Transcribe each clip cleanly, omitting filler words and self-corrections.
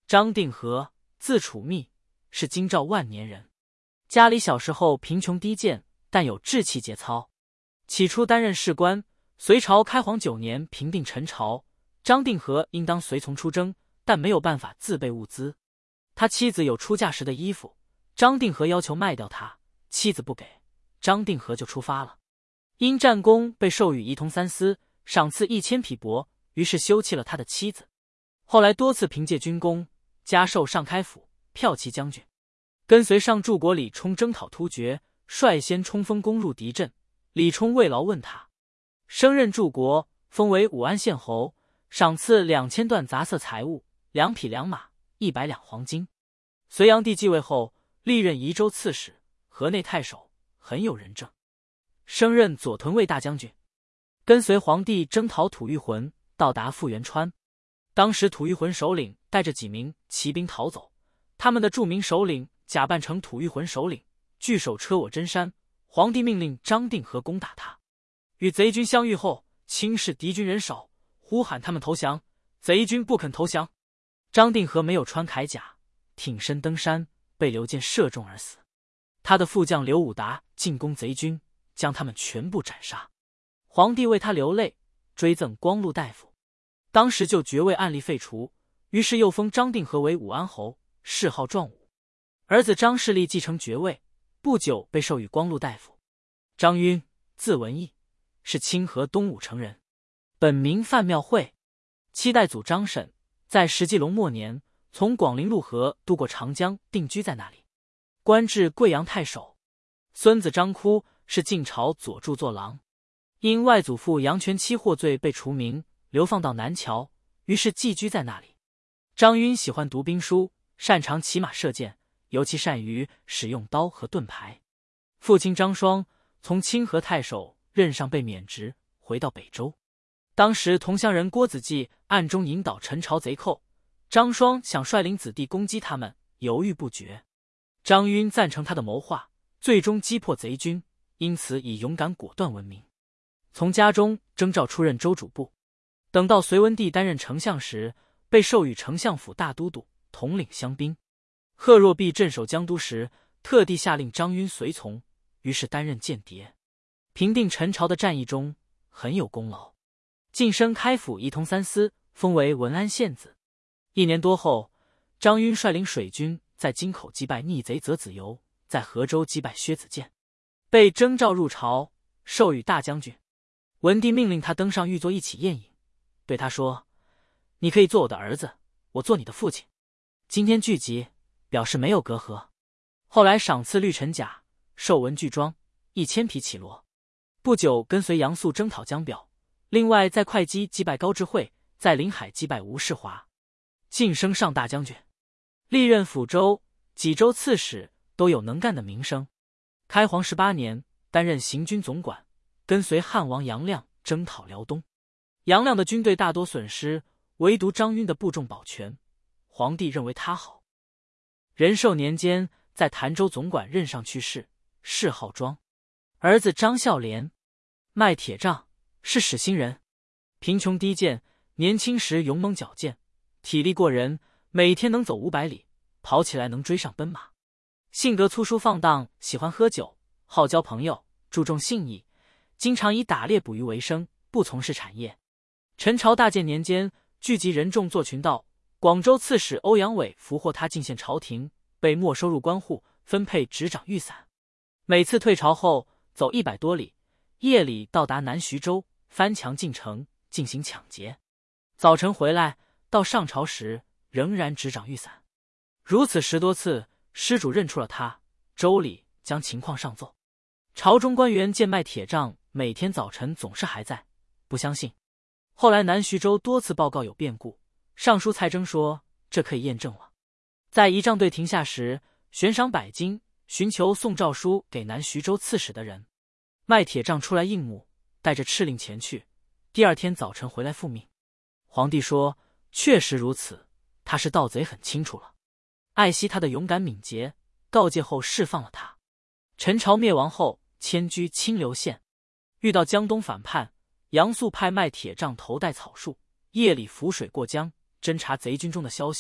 张定和，字楚密，是京兆万年人。家里小时候贫穷低贱，但有志气节操。起初担任士官，隋朝开皇9年平定陈朝，张定和应当随从出征，但没有办法自备物资。他妻子有出嫁时的衣服，张定和要求卖掉他，妻子不给，张定和就出发了。因战功被授予仪同三司，赏赐1000匹帛，于是休弃了他的妻子。后来多次凭借军功，加授上开府、骠骑将军，跟随上柱国李冲征讨突厥，率先冲锋攻入敌阵。李冲慰劳问他，升任柱国，封为武安县侯，赏赐2000段杂色财物，2匹良马，100两黄金。隋炀帝继位后，历任宜州刺史、河内太守，很有仁政，升任左屯卫大将军，跟随皇帝征讨吐谷浑，到达富源川。当时吐谷浑首领带着几名骑兵逃走，他们的著名首领假扮成吐谷浑首领，据守车我真山。皇帝命令张定和攻打他，与贼军相遇后，轻视敌军人少，呼喊他们投降，贼军不肯投降。张定和没有穿铠甲，挺身登山，被刘建射中而死。他的副将刘武达进攻贼军，将他们全部斩杀。皇帝为他流泪，追赠光禄大夫。当时就爵位案例废除，于是又封张定和为武安侯，谥号壮武。儿子张世立继承爵位，不久被授予光禄大夫。张晕，字文义，是清河东武城人，本名范庙会。7代祖张审在石纪隆末年从广陵陆河渡过长江，定居在那里，官至贵阳太守。孙子张哭是晋朝左著作郎，因外祖父杨全期获罪被除名，流放到南侨，于是寄居在那里。张晕喜欢读兵书，擅长骑马射箭，尤其善于使用刀和盾牌。父亲张双从清河太守任上被免职，回到北周。当时同乡人郭子骥暗中引导陈朝贼寇，张双想率领子弟攻击他们，犹豫不决。张晕赞成他的谋划，最终击破贼军，因此以勇敢果断闻名。从家中征召出任州主簿。等到隋文帝担任丞相时，被授予丞相府大都督，统领乡兵。贺若弼镇守江都时，特地下令张晕随从，于是担任间谍。平定陈朝的战役中很有功劳，晋升开府仪同三司，封为文安县子。1年多后，张晕率领水军在京口击败逆贼泽子由，在河州击败薛子建，被征召入朝，授予大将军。文帝命令他登上御座一起宴饮，对他说：“你可以做我的儿子，我做你的父亲。今天聚集，表示没有隔阂。”后来赏赐绿陈甲，授文具装，1000匹绮罗。不久跟随杨素征讨江表，另外在会稽击败高智慧，在临海击败吴世华，晋升上大将军，历任抚州、济州刺史，都有能干的名声。开皇18年，担任行军总管，跟随汉王杨亮征讨辽东。杨亮的军队大多损失，唯独张晕的部众保全，皇帝认为他好。仁寿年间在潭州总管任上去世，谥号庄。儿子张孝廉，卖铁杖，是始兴人，贫穷低贱，年轻时勇猛矫健，体力过人，每天能走500里，跑起来能追上奔马。性格粗疏放荡，喜欢喝酒，好交朋友，注重信义，经常以打猎捕鱼为生，不从事产业。陈朝大建年间，聚集人众做群盗，广州刺史欧阳伟俘获他进献朝廷，被没收入官户，分配执掌御伞。每次退朝后走100多里，夜里到达南徐州，翻墙进城进行抢劫。早晨回来，到上朝时仍然执掌御伞。如此10多次，施主认出了他，州里将情况上奏。朝中官员见卖铁杖每天早晨总是还在，不相信。后来南徐州多次报告有变故，尚书蔡征说这可以验证了。在仪仗队停下时，悬赏100金，寻求送诏书给南徐州刺史的人。卖铁杖出来应募，带着敕令前去，第2天早晨回来复命。皇帝说确实如此，他是盗贼很清楚了，爱惜他的勇敢敏捷，告诫后释放了他。陈朝灭亡后迁居清流县，遇到江东反叛，杨素派卖铁杖头戴草树，夜里浮水过江，侦查贼军中的消息，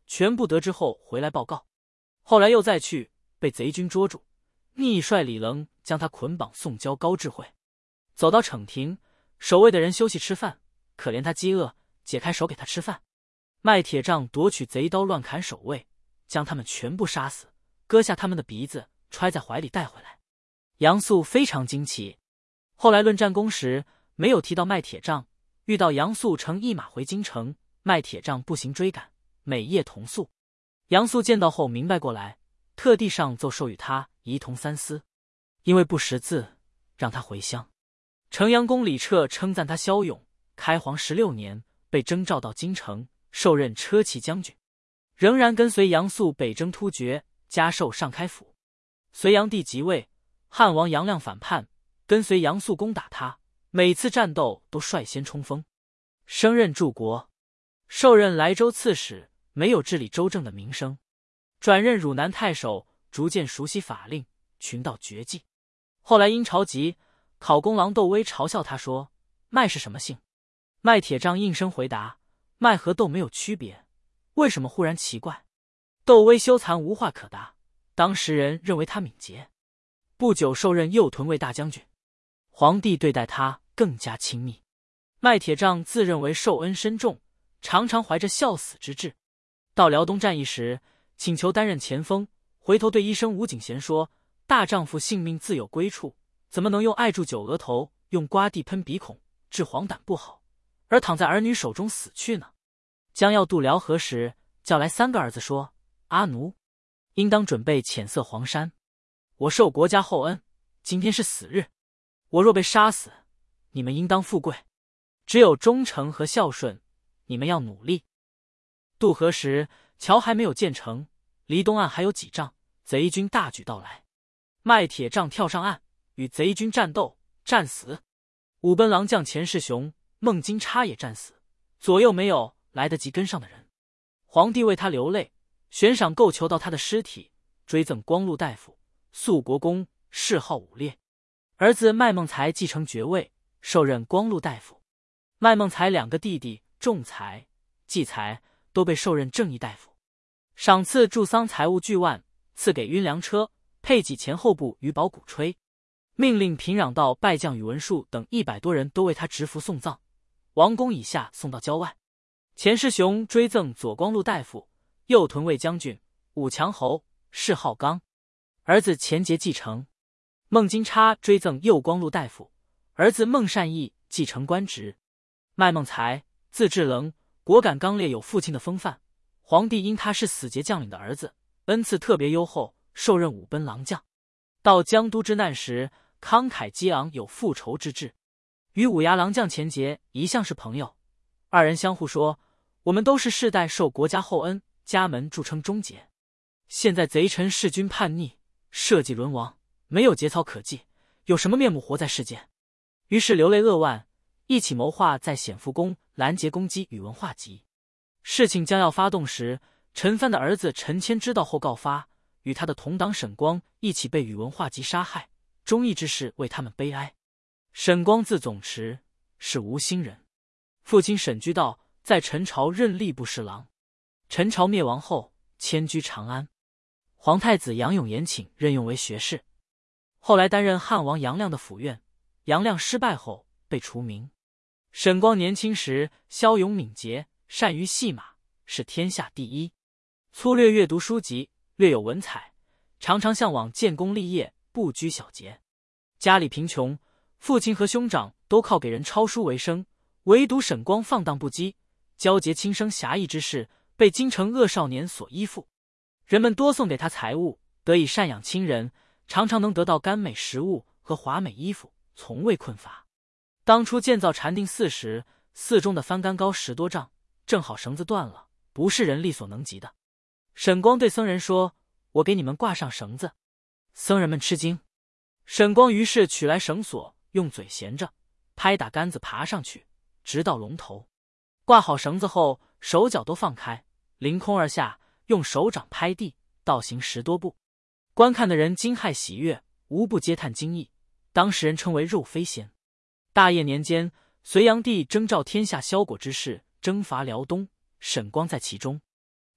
全部得知后回来报告。后来又再去，被贼军捉住，逆帅李棱将他捆绑送交高智慧。走到逞亭，守卫的人休息吃饭，可怜他饥饿，解开手给他吃饭。麦铁杖夺取贼刀乱砍守卫，将他们全部杀死，割下他们的鼻子揣在怀里带回来。杨素非常惊奇。后来论战功时没有提到麦铁杖，遇到杨素乘一马回京城，麦铁杖步行追赶，每夜同宿。杨素见到后明白过来，特地上奏授予他仪同三司，因为不识字，让他回乡。城阳公李彻称赞他骁勇，开皇16年被征召到京城，受任车骑将军，仍然跟随杨素北征突厥，加授上开府。隋炀帝即位，汉王杨亮反叛，跟随杨素攻打他，每次战斗都率先冲锋，升任柱国，受任莱州刺史，没有治理州政的名声。转任汝南太守，逐渐熟悉法令，群盗绝技。后来因朝急，考功郎窦威嘲笑他说：“麦是什么姓？”麦铁杖应声回答：“麦和窦没有区别，为什么忽然奇怪？”窦威羞惭无话可答，当时人认为他敏捷。不久受任右屯卫大将军，皇帝对待他更加亲密。麦铁杖自认为受恩深重，常常怀着孝死之志。到辽东战役时，请求担任前锋，回头对医生吴景贤说：“大丈夫性命自有归处，怎么能用艾柱灸额头，用刮地喷鼻孔，治黄疸不好，而躺在儿女手中死去呢？”将要渡辽河时，叫来3个儿子说：“阿奴，应当准备浅色黄衫。我受国家厚恩，今天是死日，我若被杀死，你们应当富贵。只有忠诚和孝顺，你们要努力。”渡河时，桥还没有建成，离东岸还有几丈，贼军大举到来。麦铁杖跳上岸，与贼军战斗，战死。武奔郎将钱世雄、孟金叉也战死，左右没有来得及跟上的人。皇帝为他流泪，悬赏购求到他的尸体，追赠光禄大夫、肃国公，谥号武烈。儿子麦孟才继承爵位，受任光禄大夫。麦孟才2个弟弟仲才、季才都被受任正义大夫。赏赐助丧财物巨万，赐给运粮车，配给前后部于宝鼓吹。命令平壤道败将宇文述等100多人都为他执服送葬，王宫以下送到郊外。钱世雄追赠左光禄大夫、右屯卫将军、武强侯，谥号刚。儿子钱节继承。孟金叉追赠右光禄大夫，儿子孟善义继承官职。麦孟才字志棱，果敢刚烈，有父亲的风范。皇帝因他是死节将领的儿子，恩赐特别优厚，受任武奔郎将。到江都之难时，慷慨激昂，有复仇之志。与五牙郎将钱节一向是朋友，二人相互说：“我们都是世代受国家厚恩，家门著称忠节。现在贼臣弑君叛逆，社稷沦亡，没有节操可祭，有什么面目活在世间？”于是流泪扼腕，一起谋划在显福宫拦截攻击宇文化及。事情将要发动时，陈蕃的儿子陈谦知道后告发，与他的同党沈光一起被宇文化及杀害，忠义之士为他们悲哀。沈光字总持，是吴兴人，父亲沈居道在陈朝任吏部侍郎。陈朝灭亡后，迁居长安。皇太子杨永延请任用为学士，后来担任汉王杨亮的府院。杨亮失败后被除名。沈光年轻时骁勇敏捷，善于戏马，是天下第一。粗略阅读书籍，略有文采，常常向往建功立业，不拘小节。家里贫穷，父亲和兄长都靠给人抄书为生，唯独沈光放荡不羁，交结轻生侠义之事，被京城恶少年所依附。人们多送给他财物，得以赡养亲人，常常能得到甘美食物和华美衣服，从未困乏。当初建造禅定寺时，寺中的幡杆高10多丈，正好绳子断了，不是人力所能及的。沈光对僧人说：“我给你们挂上绳子。”僧人们吃惊。沈光于是取来绳索，用嘴衔着，拍打杆子爬上去，直到龙头。挂好绳子后，手脚都放开，凌空而下，用手掌拍地，倒行10多步。观看的人惊骇喜悦，无不嗟叹惊异，当时人称为肉飞仙。大业年间，隋炀帝征召天下骁国之士征伐辽东，沈光在其中。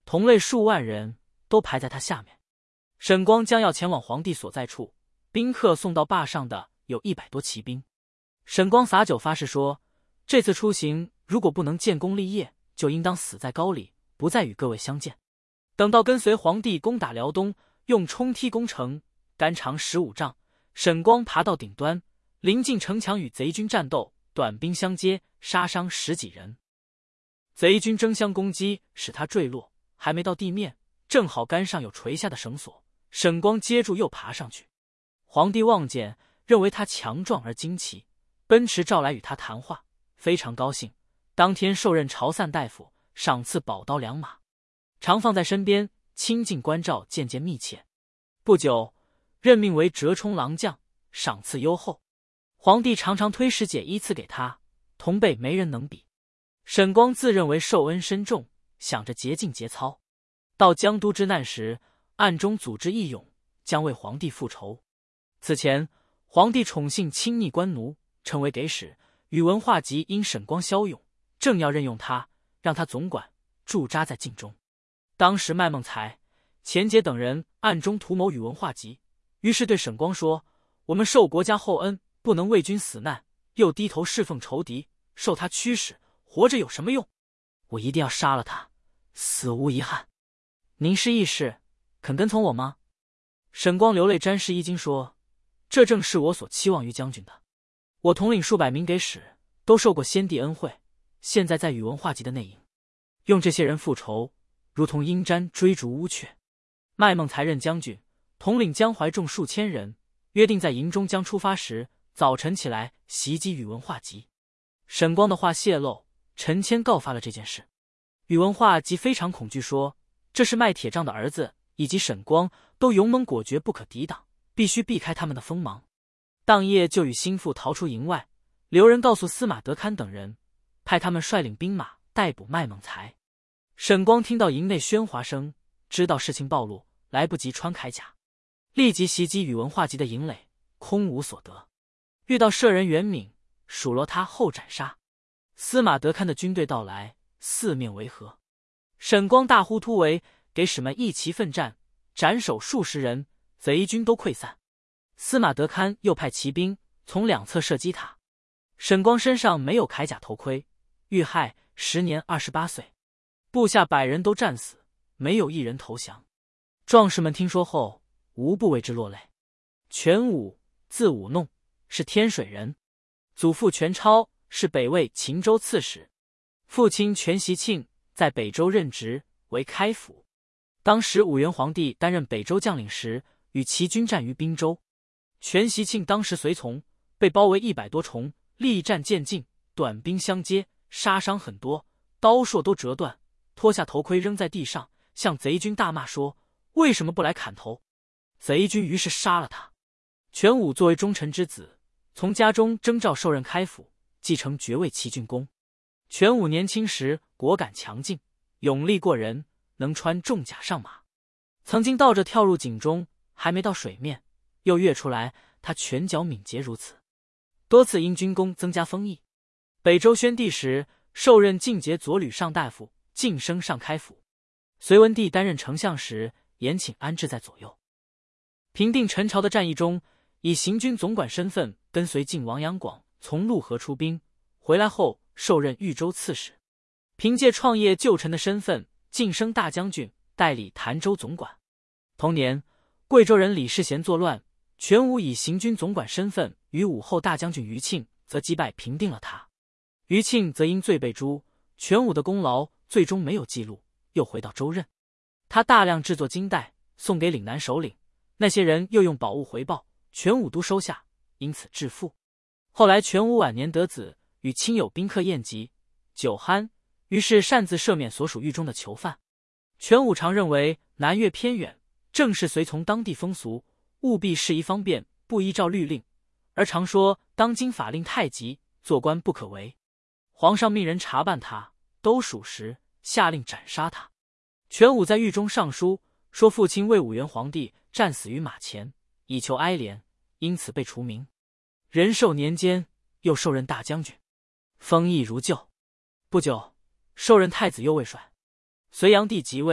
同类数万人都排在他下面。沈光将要前往皇帝所在处，宾客送到坝上的有100多骑兵。沈光洒酒发誓说，这次出行如果不能建功立业，就应当死在高里，不再与各位相见。等到跟随皇帝攻打辽东，用冲梯攻城，杆长15丈，沈光爬到顶端，临近城墙与贼军战斗，短兵相接，杀伤10几人。贼军争相攻击，使他坠落，还没到地面，正好杆上有垂下的绳索，沈光接住又爬上去。皇帝望见，认为他强壮而惊奇，奔驰召来与他谈话，非常高兴，当天授任朝散大夫，赏赐宝刀2马，常放在身边，亲近关照，渐渐密切。不久，任命为折冲郎将，赏赐优厚。皇帝常常推使解依赐给他，同辈没人能比。沈光自认为受恩深重，想着竭尽节操。到江都之难时，暗中组织义勇，将为皇帝复仇。此前，皇帝宠幸亲昵官奴，成为给使。宇文化及因沈光骁勇，正要任用他，让他总管，驻扎在晋中。当时麦孟才、钱杰等人暗中图谋宇文化及，于是对沈光说：“我们受国家厚恩，不能为君死难，又低头侍奉仇敌，受他驱使，活着有什么用？我一定要杀了他，死无遗憾。您是义士，肯跟从我吗？”沈光流泪沾湿衣襟说：“这正是我所期望于将军的。我统领数百名给使，都受过先帝恩惠，现在在宇文化及的内营，用这些人复仇，如同鹰瞻追逐乌鹊。”麦孟才任将军，统领江淮众数千人，约定在营中将出发时，早晨起来袭击宇文化及。沈光的话泄露，陈谦告发了这件事。宇文化及非常恐惧，说这是卖铁杖的儿子以及沈光都勇猛果决，不可抵挡，必须避开他们的锋芒。当夜就与心腹逃出营外，留人告诉司马德堪等人，派他们率领兵马逮捕麦孟才。沈光听到营内喧哗声，知道事情暴露，来不及穿铠甲，立即袭击宇文化及的营垒，空无所得。遇到舍人袁敏，数落他后斩杀。司马德堪的军队到来，四面围合。沈光大呼突围，给使们一齐奋战，斩首数十人，贼军都溃散。司马德堪又派骑兵从两侧射击他。沈光身上没有铠甲头盔，遇害，时年28岁。部下100人都战死，没有一人投降。壮士们听说后，无不为之落泪。全武，字武弄，是天水人，祖父全超是北魏秦州刺史，父亲全习庆在北周任职为开府。当时武元皇帝担任北周将领时，与齐军战于滨州。全习庆当时随从，被包围100多重，力战渐进，短兵相接，杀伤很多，刀槊都折断，脱下头盔扔在地上，向贼军大骂说：“为什么不来砍头？”贼军于是杀了他。全武作为忠臣之子，从家中征召授任开府，继承爵位齐郡公。全武年轻时果敢强劲，勇力过人，能穿重甲上马。曾经倒着跳入井中，还没到水面，又跃出来，他拳脚敏捷如此，多次因军功增加封邑。北周宣帝时，授任晋节左吕上大夫，晋升上开府。隋文帝担任丞相时，延请安置在左右。平定陈朝的战役中，以行军总管身份跟随晋王杨广从潞河出兵，回来后授任豫州刺史。凭借创业旧臣的身份，晋升大将军，代理潭州总管。同年，贵州人李世贤作乱，全武以行军总管身份与武后大将军余庆则击败平定了他。余庆则因罪被诛，全武的功劳最终没有记录，又回到州任。他大量制作金带，送给岭南首领，那些人又用宝物回报，全武都收下，因此致富。后来全武晚年得子，与亲友宾客宴集，酒酣，于是擅自赦免所属狱中的囚犯。全武常认为南越偏远，正是随从当地风俗，务必适宜方便，不依照律令，而常说当今法令太急，做官不可为。皇上命人查办他，都属实，下令斩杀他。全武在狱中上书说，父亲为武元皇帝战死于马前，以求哀怜，因此被除名。仁寿年间又授任大将军，封邑如旧。不久，授任太子右卫帅。隋炀帝即位，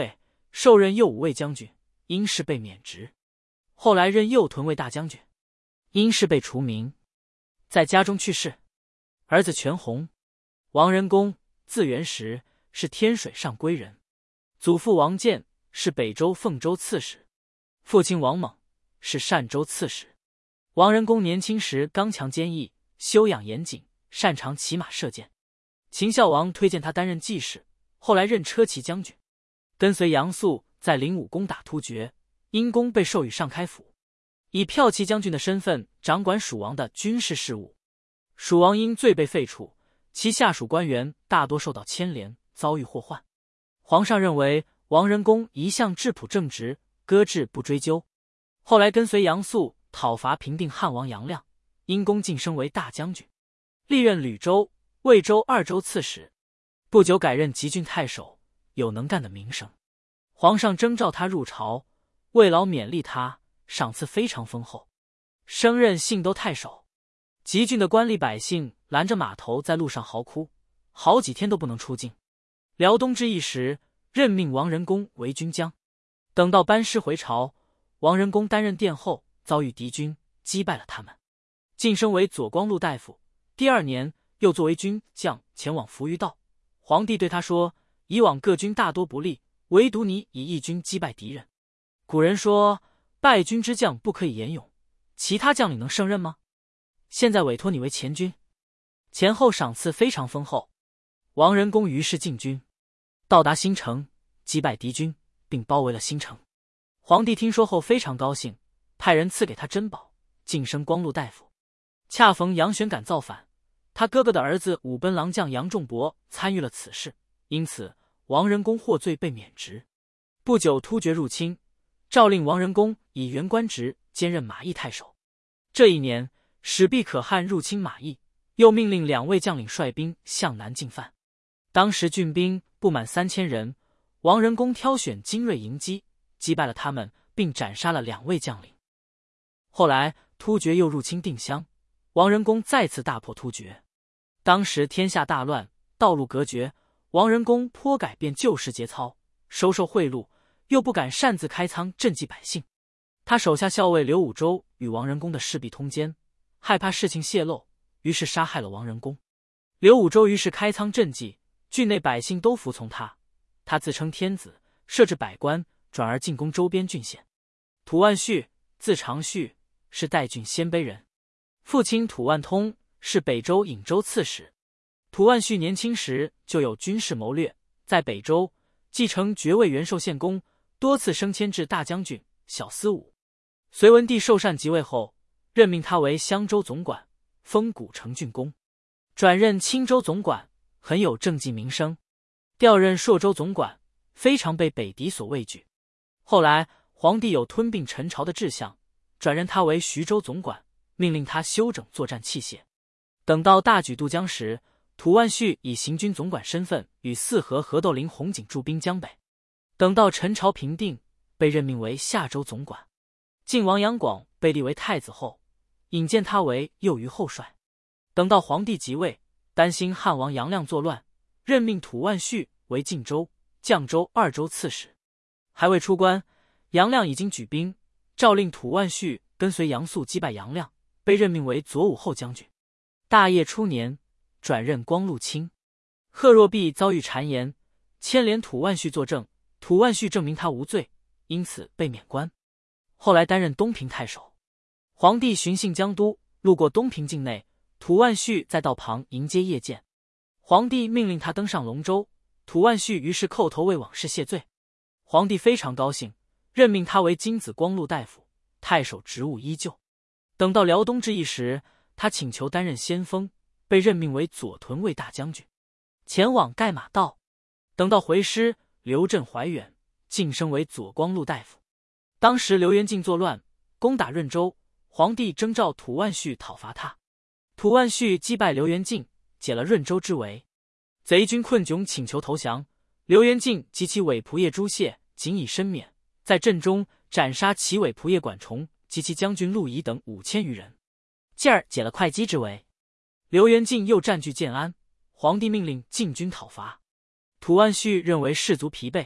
受任右武卫将军，因事被免职。后来任右屯卫大将军，因事被除名，在家中去世。儿子全弘，王仁恭，字元时，是天水上归人。祖父王建是北州凤州刺史，父亲王猛是单州刺史。王仁恭年轻时刚强坚毅，修养严谨，擅长骑马射箭。秦孝王推荐他担任记事，后来任车骑将军，跟随杨素在灵武攻打突厥，因功被授予上开府，以骠骑将军的身份掌管蜀王的军事事务。蜀王因罪被废黜，其下属官员大多受到牵连，遭遇祸患。皇上认为王仁恭一向质朴正直，搁置不追究。后来跟随杨素讨伐平定汉王杨亮，因功晋升为大将军，历任吕州、魏州2州刺史。不久改任集郡太守，有能干的名声。皇上征召他入朝，为劳勉励他，赏赐非常丰厚，升任信都太守。集郡的官吏百姓拦着码头在路上嚎哭，好几天都不能出境。辽东之役时，任命王仁恭为军将。等到班师回朝，王仁恭担任殿后，遭遇敌军，击败了他们，晋升为左光禄大夫。第2年，又作为军将前往扶余道。皇帝对他说：“以往各军大多不利，唯独你以一军击败敌人。古人说，败军之将不可以言勇，其他将领能胜任吗？现在委托你为前军。”前后赏赐非常丰厚。王仁恭于是进军，到达新城，击败敌军，并包围了新城。皇帝听说后非常高兴，派人赐给他珍宝，晋升光禄大夫。恰逢杨玄感造反，他哥哥的儿子武奔郎将杨仲伯参与了此事，因此王仁恭获罪被免职。不久突厥入侵，诏令王仁恭以原官职兼任马邑太守。这一年，始毕可汗入侵马邑，又命令2位将领率兵向南进犯。当时郡兵不满3000人，王仁恭挑选精锐迎击，击败了他们，并斩杀了2位将领。后来突厥又入侵定襄，王仁恭再次大破突厥。当时天下大乱，道路隔绝，王仁恭颇改变旧时节操，收受贿赂，又不敢擅自开仓赈济百姓。他手下校尉刘武周与王仁恭的事必通奸，害怕事情泄露，于是杀害了王仁恭。刘武周于是开仓赈济，郡内百姓都服从他。他自称天子，设置百官，转而进攻周边郡县。吐万绪，字长绪，是代郡鲜卑人，父亲吐万通是北州颍州刺史。吐万绪年轻时就有军事谋略，在北州继承爵位元寿县公，多次升迁至大将军、小司武。隋文帝寿禅即位后，任命他为襄州总管，封古城郡公，转任青州总管，很有政绩名声。调任朔州总管，非常被北狄所畏惧。后来皇帝有吞并陈朝的志向，转任他为徐州总管，命令他修整作战器械。等到大举渡江时，吐万绪以行军总管身份与四河河斗林洪景驻兵江北。等到陈朝平定，被任命为夏州总管。晋王杨广被立为太子后，引荐他为右虞后帅。等到皇帝即位，担心汉王杨亮作乱，任命吐万绪为晋州、绛州2州刺史。还未出关，杨亮已经举兵，诏令吐万绪跟随杨素击败杨亮，被任命为左武后将军。大业初年，转任光禄卿。贺若弼遭遇谗言，牵连吐万绪作证，吐万绪证明他无罪，因此被免官。后来担任东平太守。皇帝巡幸江都，路过东平境内，吐万绪在道旁迎接谒见。皇帝命令他登上龙舟，吐万绪于是叩头为往事谢罪。皇帝非常高兴，任命他为金子光禄大夫，太守职务依旧。等到辽东之役时，他请求担任先锋，被任命为左屯卫大将军，前往盖马道。等到回师，刘镇怀远，晋升为左光禄大夫。当时刘元敬作乱，攻打润州，皇帝征召吐万绪讨伐他。吐万绪击败刘元敬，解了润州之围。贼军困窘，请求投降。刘元敬及其伪仆射朱燮仅以身免，在阵中斩杀其伪仆射管崇及其将军陆仪等5000余人，继而解了会稽之围。刘元敬又占据建安，皇帝命令进军讨伐。吐万绪认为士卒疲惫，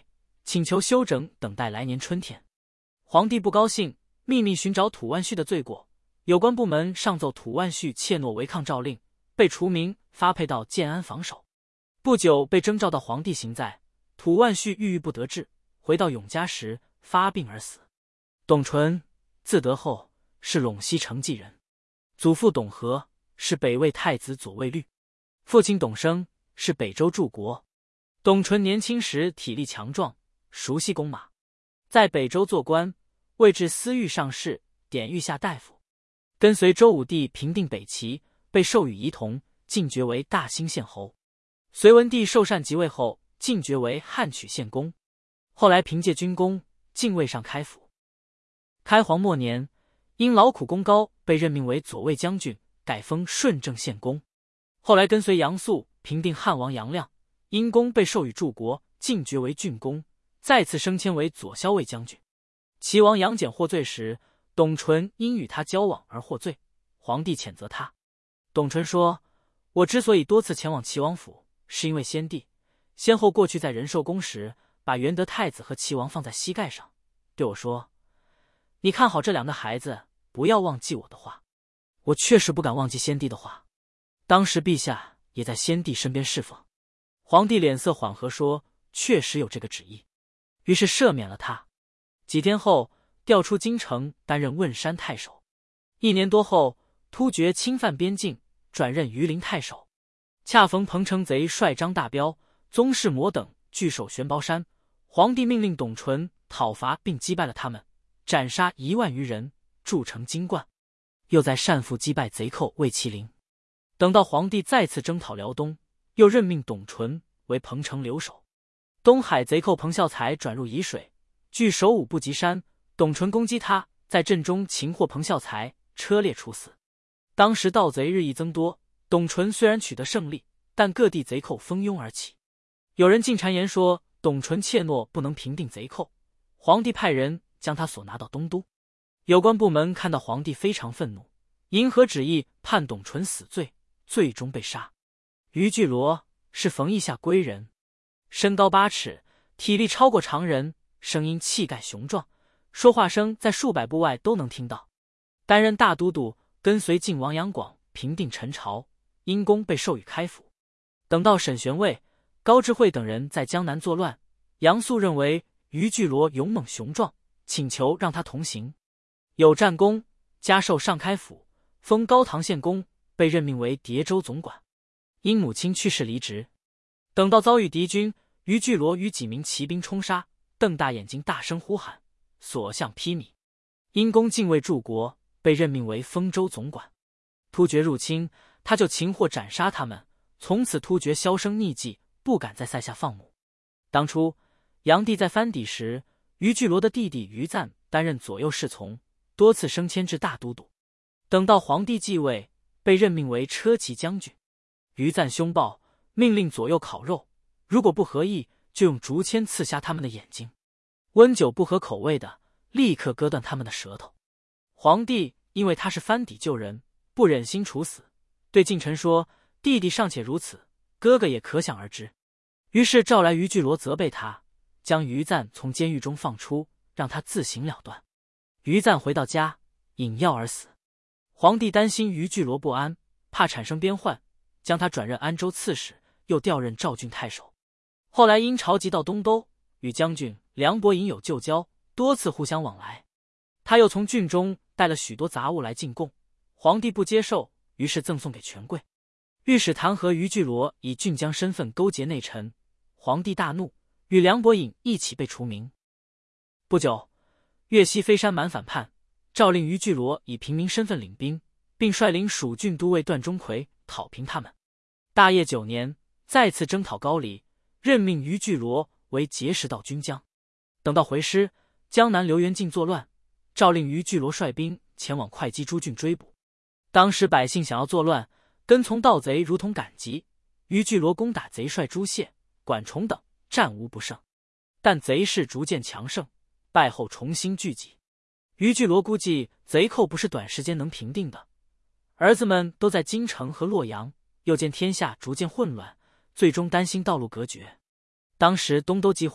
请求休整，等待来年春天。皇帝不高兴，秘密寻找吐万绪的罪过。有关部门上奏吐万绪怯懦违抗诏令，被除名，发配到建安防守。不久被征召到皇帝行在，吐万绪郁郁不得志，回到永嘉时发病而死。董纯，字德厚，是陇西成纪人，祖父董和，是北魏太子左卫律，父亲董生，是北周柱国。董纯年轻时体力强壮，熟悉弓马，在北周做官，位至司御上士，典御下大夫，跟随周武帝平定北齐，被授予仪同，进爵为大兴县侯。隋文帝受禅即位后，进爵为汉曲县公，后来凭借军功进位上开府。开皇末年，因劳苦功高，被任命为左卫将军，改封顺正县公。后来跟随杨素平定汉王杨亮，因功被授予柱国，进爵为郡公，再次升迁为左骁卫将军。齐王杨戬获罪时，董纯因与他交往而获罪，皇帝谴责他。董纯说：“我之所以多次前往齐王府，是因为先帝先后过去在仁寿宫时，把元德太子和齐王放在膝盖上，对我说：‘你看好这两个孩子，不要忘记我的话。’我确实不敢忘记先帝的话。当时陛下也在先帝身边侍奉。”皇帝脸色缓和说：“确实有这个旨意。”于是赦免了他。几天后，调出京城担任汶山太守。1年多后，突厥侵犯边境，转任榆林太守。恰逢彭城贼帅张大彪、宗室魔等据守玄宝山，皇帝命令董纯讨伐并击败了他们，斩杀1万余人，筑成金观。又在单父击败贼寇魏麒麟。等到皇帝再次征讨辽东，又任命董纯为彭城留守。东海贼寇彭孝才转入沂水，据守5步吉山，董纯攻击他，在阵中擒获彭孝才，车裂处死。当时盗贼日益增多，董纯虽然取得胜利，但各地贼寇蜂拥而起。有人进谗言说董纯怯懦，不能平定贼寇，皇帝派人将他所拿到东都。有关部门看到皇帝非常愤怒，银河旨意判董纯死罪，最终被杀。于巨罗是冯翊下归人，身高8尺，体力超过常人，声音气概雄壮，说话声在数百步外都能听到。担任大都督，跟随晋王杨广平定陈朝，因功被授予开府。等到沈玄蔚、高智慧等人在江南作乱，杨素认为于巨罗勇猛雄壮，请求让他同行。有战功，加授上开府，封高唐县公，被任命为叠州总管。因母亲去世离职。等到遭遇敌军，于巨罗与几名骑兵冲杀，瞪大眼睛大声呼喊，所向披靡。因功进位柱国，被任命为丰州总管。突厥入侵，他就擒获斩杀他们，从此突厥销声匿迹，不敢在塞下放牧。当初炀帝在藩邸时，于巨罗的弟弟于赞担任左右侍从，多次升迁至大都督。等到皇帝继位，被任命为车骑将军。于赞凶暴，命令左右烤肉，如果不合意，就用竹签刺瞎他们的眼睛；温酒不合口味的，立刻割断他们的舌头。皇帝因为他是藩邸旧人，不忍心处死，对近臣说：“弟弟尚且如此，哥哥也可想而知。”于是召来于巨罗责备他，将于赞从监狱中放出，让他自行了断。于赞回到家，饮药而死。皇帝担心于巨罗不安，怕产生边患，将他转任安州刺史，又调任赵郡太守。后来因朝急到东都，与将军梁伯隐有旧交，多次互相往来。他又从郡中带了许多杂物来进贡，皇帝不接受，于是赠送给权贵。御史弹劾于巨罗以郡将身份勾结内臣，皇帝大怒，与梁伯隐一起被除名。不久，岳西飞山蛮反叛，诏令于巨罗以平民身份领兵，并率领蜀郡都尉段钟馗讨平他们。大业9年，再次征讨高丽，任命于巨罗为节食道军将。等到回师，江南刘元敬作乱，诏令于巨罗率兵前往会稽诸郡追捕。当时百姓想要作乱，跟从盗贼如同赶集，于巨罗攻打贼帅朱燮、管崇等，战无不胜。但贼势逐渐强盛，败后重新聚集。于巨罗估计贼寇不是短时间能平定的，儿子们都在京城和洛阳，又见天下逐渐混乱，最终担心道路隔绝。当时东都饥荒，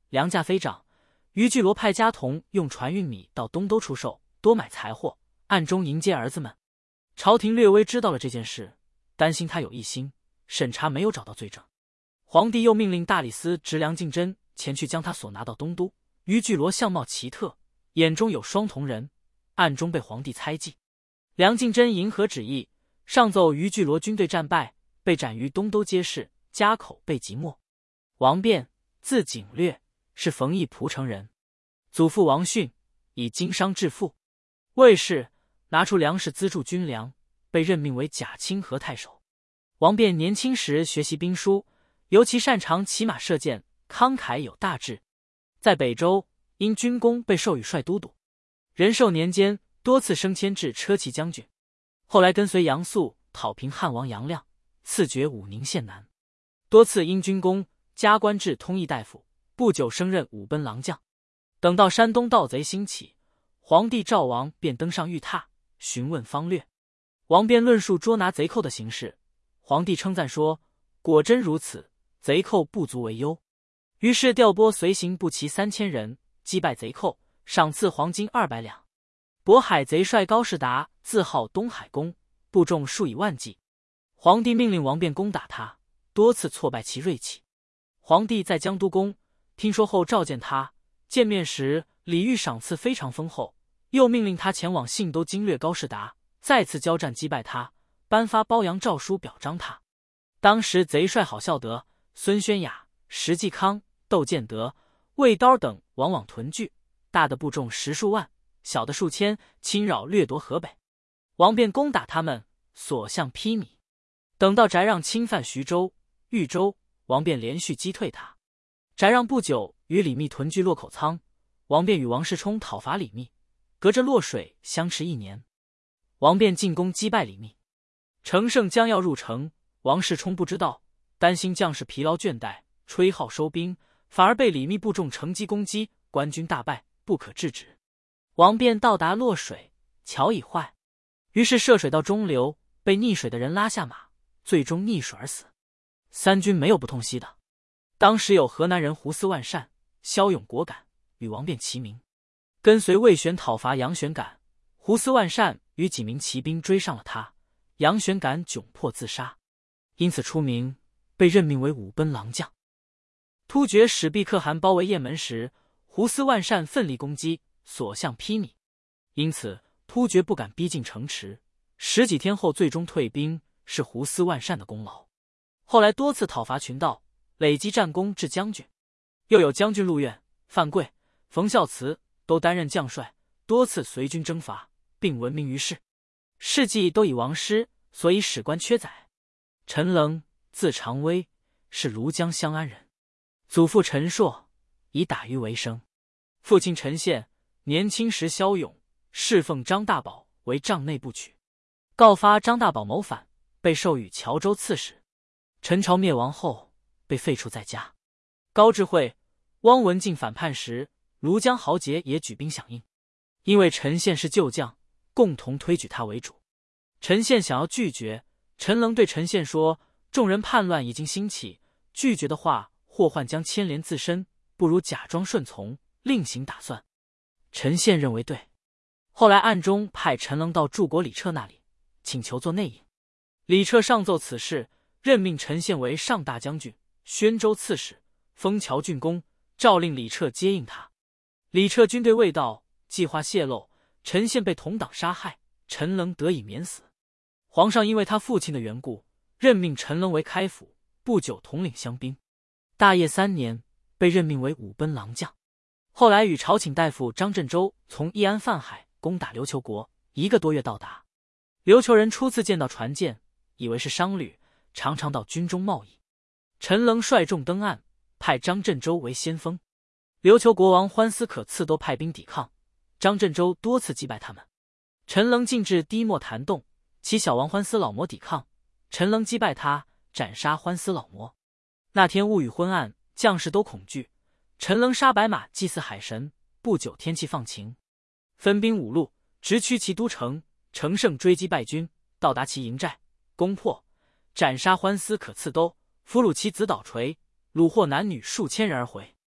粮价飞涨，于巨罗派家童用船运米到东都出售，多买财货，暗中迎接儿子们。朝廷略微知道了这件事，担心他有异心，审查没有找到罪证。皇帝又命令大理司执梁敬真前去将他所拿到东都。于巨罗相貌奇特，眼中有双瞳人，暗中被皇帝猜忌。梁敬真迎合旨意，上奏于巨罗军队战败，被斩于东都街市，家口被即没。王辩，字景略，是冯邑蒲城人，祖父王训以经商致富，魏氏拿出粮食资助军粮，被任命为假清河太守。王辩年轻时学习兵书，尤其擅长骑马射箭，慷慨有大志。在北周因军功被授予帅都督，仁寿年间多次升迁至车骑将军，后来跟随杨素讨平汉王杨亮，赐爵武宁县男，多次因军功加官至通议大夫，不久升任武奔郎将。等到山东盗贼兴起，皇帝赵王便登上御榻，询问方略。王辩论述捉拿贼寇的形势，皇帝称赞说：“果真如此，贼寇不足为忧。”于是调拨随行步骑3000人，击败贼寇，赏赐黄金200两。渤海贼帅高士达自号东海公，部众数以万计。皇帝命令王辩攻打他，多次挫败其锐气。皇帝在江都宫听说后召见他，见面时礼遇赏赐非常丰厚，又命令他前往信都经略高士达，再次交战击败他，颁发褒扬诏书表彰他。当时贼帅郝孝德、孙宣雅、石继康、窦建德、魏刀等往往屯聚，大的部众10数万，小的数千，侵扰掠夺河北。王辩攻打他们，所向披靡。等到翟让侵犯徐州、豫州，王辩连续击退他。翟让不久与李密屯聚洛口仓，王辩与王世充讨伐李密，隔着洛水相持1年。王辩进攻击败李密，乘胜将要入城，王世充不知道，担心将士疲劳倦怠，吹号收兵，反而被李密部众乘机攻击，官军大败，不可制止。王辩到达洛水，桥已坏，于是涉水到中流，被溺水的人拉下马，最终溺水而死。三军没有不痛惜的。当时有河南人胡思万善、骁勇果敢，与王辩齐名，跟随魏玄讨伐杨玄感，胡思万善与几名骑兵追上了他，杨玄感窘迫自杀，因此出名，被任命为武奔郎将。突厥使毕可汗包围雁门时，胡思万善奋力攻击，所向披靡，因此突厥不敢逼近城池，10几天后最终退兵，是胡思万善的功劳。后来多次讨伐群盗，累积战功至将军，又有将军陆苑、范贵、冯孝慈都担任将帅，多次随军征伐，并闻名于世。事迹都以王师，所以史官缺载。陈棱，字长威，是庐江襄安人，祖父陈硕以打鱼为生，父亲陈宪年轻时骁勇，侍奉张大宝为帐内部曲，告发张大宝谋反，被授予谯州刺史。陈朝灭亡后，被废黜在家。高智慧、汪文静反叛时，庐江豪杰也举兵响应，因为陈宪是旧将，共同推举他为主。陈宪想要拒绝，陈棱对陈宪说：“众人叛乱已经兴起，拒绝的话，祸患将牵连自身，不如假装顺从，另行打算。”陈宪认为对，后来暗中派陈棱到柱国李彻那里，请求做内应。李彻上奏此事，任命陈宪为上大将军、宣州刺史，封谯郡公，诏令李彻接应他。李彻军队未到，计划泄露，陈宪被同党杀害，陈棱得以免死。皇上因为他父亲的缘故，任命陈棱为开府，不久统领乡兵。大业3年，被任命为武奔郎将。后来与朝请大夫张振洲从义安泛海攻打琉球国，1个多月到达。琉球人初次见到船舰，以为是商旅，常常到军中贸易。陈棱率众登岸，派张振洲为先锋。琉球国王欢思可赐都派兵抵抗，张振洲多次击败他们。陈棱进至低墨潭洞，其小王欢思老魔抵抗，陈棱击败他，斩杀欢思老魔。那天雾雨昏暗，将士都恐惧。陈棱杀白马祭祀海神，不久天气放晴，分兵5路，直趋其都城，乘胜追击败军，到达其营寨，攻破，斩杀欢思可赐都，俘虏其子岛垂，虏获男女数千人而回。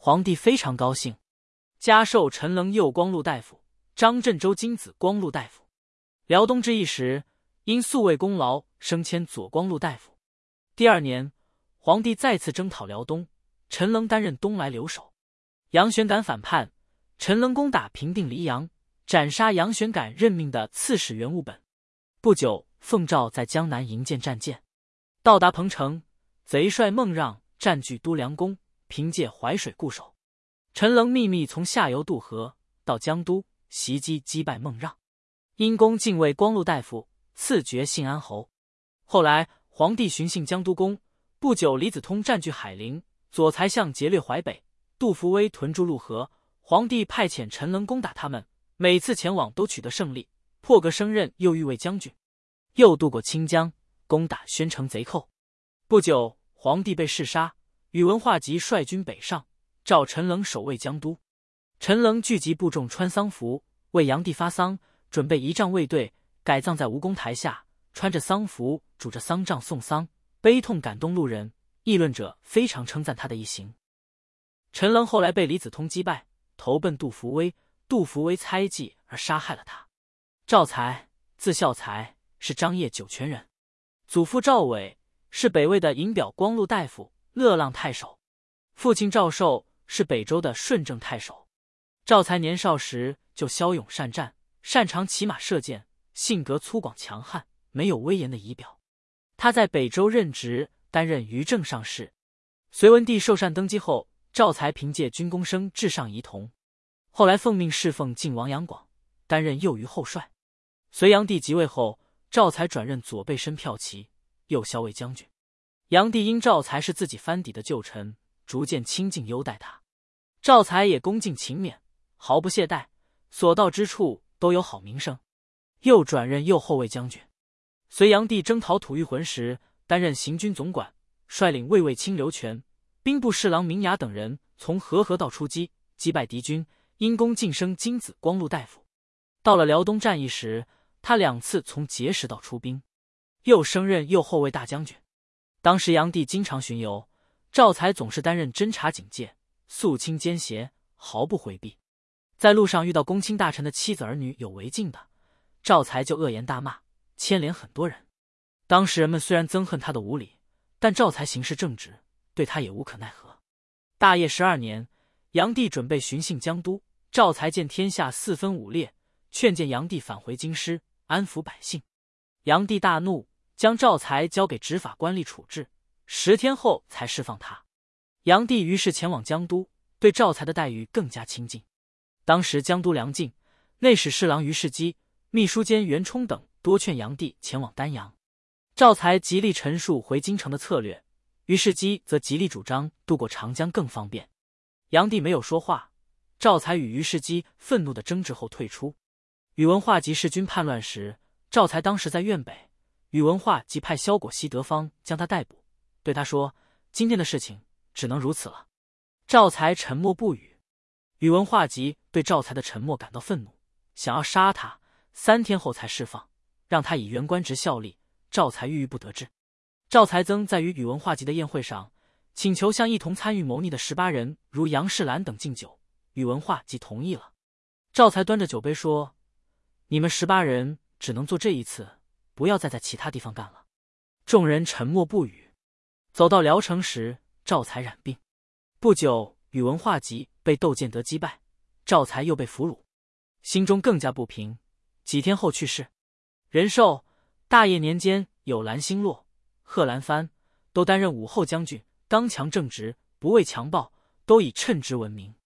皇帝非常高兴，加授陈棱右光禄大夫，张镇州金子光禄大夫。辽东之役时，因素为功劳，升迁左光禄大夫。第2年，皇帝再次征讨辽东，陈棱担任东莱留守。杨玄感反叛，陈棱攻打平定黎阳，斩杀杨玄感任命的刺史袁务本。不久，奉诏在江南营建战舰。到达彭城，贼帅孟让占据都梁宫，凭借淮水固守。陈棱秘密从下游渡河到江都，袭击击败孟让，因功进位光禄大夫，赐爵信安侯。后来皇帝巡幸江都宫，不久李子通占据海陵，左才相劫掠淮北，杜伏威屯驻陆河。皇帝派遣陈棱攻打他们，每次前往都取得胜利，破格升任右御卫将军。又渡过清江，攻打宣城贼寇。不久，皇帝被弑杀，宇文化及率军北上，召陈棱守卫江都。陈棱聚集部众穿丧服，为炀帝发丧，准备仪仗卫队，改葬在吴公台下，穿着丧服，拄着丧杖送丧，悲痛感动路人。议论者非常称赞他的一行。陈棱后来被李子通击败，投奔杜伏威，杜伏威猜忌而杀害了他。赵才，字孝才，是张掖酒泉人，祖父赵伟是北魏的银表光禄大夫、乐浪太守，父亲赵寿是北周的顺正太守。赵才年少时就骁勇善战，擅长骑马射箭，性格粗犷强悍，没有威严的仪表。他在北周任职，担任于正上士。隋文帝寿禅登基后，赵才凭借军功升至上仪同，后来奉命侍奉晋王杨广，担任右虞后帅。隋炀帝即位后，赵才转任左备身骠骑，右骁卫将军。炀帝因赵才是自己藩邸的旧臣，逐渐亲近优待他。赵才也恭敬勤勉，毫不懈怠，所到之处都有好名声。又转任右后卫将军。隋炀帝征讨吐谷浑时，担任行军总管，率领卫尉卿刘权、兵部侍郎明雅等人从河道出击，击败敌军，因功晋升金子光禄大夫。到了辽东战役时，他2次从碣石道出兵，又升任右后卫大将军。当时炀帝经常巡游，赵才总是担任侦察警戒，肃清奸邪，毫不回避。在路上遇到公卿大臣的妻子儿女有违禁的，赵才就恶言大骂，牵连很多人。当时人们虽然憎恨他的无礼，但赵才行事正直，对他也无可奈何。大业12年，炀帝准备巡幸江都，赵才见天下四分五裂，劝谏炀帝返回京师，安抚百姓。炀帝大怒，将赵才交给执法官吏处置，10天后才释放他。炀帝于是前往江都，对赵才的待遇更加亲近。当时江都粮尽，内史侍郎于世基、秘书监袁冲等多劝炀帝前往丹阳。赵才极力陈述回京城的策略，于世基则极力主张渡过长江更方便。炀帝没有说话，赵才与于世基愤怒的争执后退出。宇文化及弑君叛乱时，赵才当时在苑北，宇文化即派萧果、西德方将他逮捕，对他说：“今天的事情只能如此了。”赵才沉默不语。宇文化及对赵才的沉默感到愤怒，想要杀他，3天后才释放，让他以原官职效力。赵才郁郁不得志。赵才曾在与宇文化及的宴会上，请求向一同参与谋逆的18人如杨世兰等敬酒，宇文化及同意了。赵才端着酒杯说：“你们18人只能做这一次，不要再在其他地方干了。”众人沉默不语。走到聊城时，赵才染病。不久，宇文化及被窦建德击败，赵才又被俘虏，心中更加不平，几天后去世。仁寿大业年间，有蓝星洛、贺兰藩都担任武后将军，刚强正直，不畏强暴，都以称职闻名。